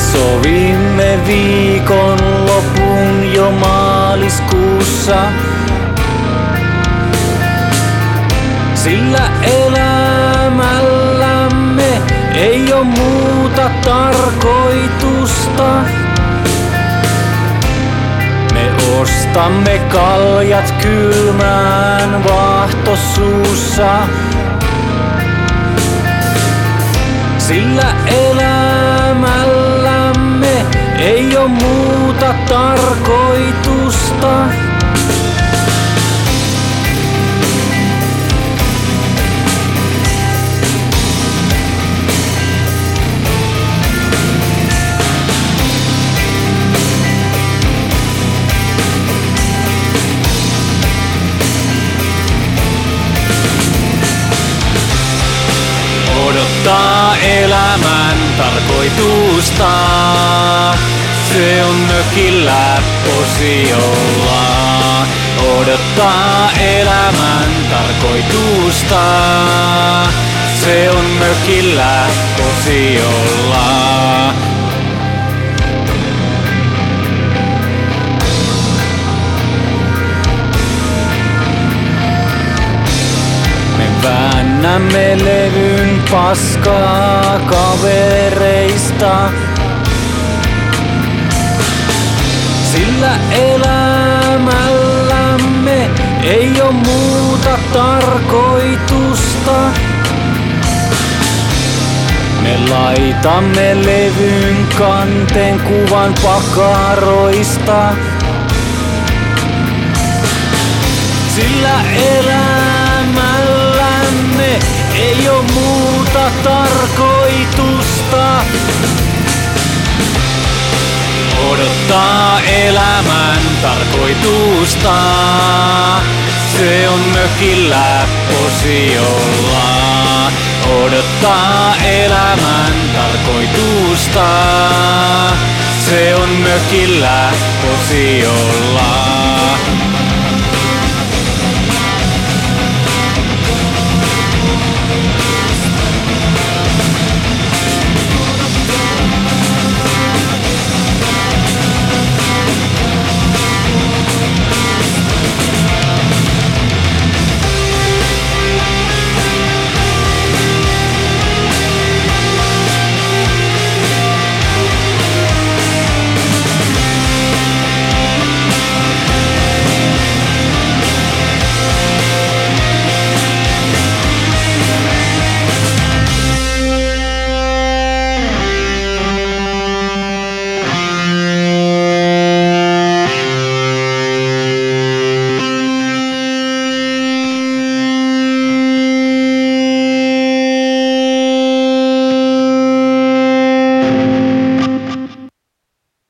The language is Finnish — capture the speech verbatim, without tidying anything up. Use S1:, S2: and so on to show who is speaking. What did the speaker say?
S1: sovimme viikonlopun jo maaliskuussa, sillä elämällämme ei oo muuta tarkoitusta. Me ostamme kaljat kylmään vaahtosuussa, sillä elämällämme ei oo muuta tarkoitusta. Odottaa elämän tarkoitusta, se on mökillä posiolla. Odottaa elämän tarkoitusta, se on mökillä posiolla. Väännämme levyn paskaa kavereista, sillä elämällämme ei oo muuta tarkoitusta. Me laitamme levyn kanteen kuvan pakaroista, sillä elämällämme ei oo muuta tarkoitusta. Odottaa elämän tarkoitusta, se on mökillä posiolla. Odottaa elämän tarkoitusta, se on mökillä posiolla.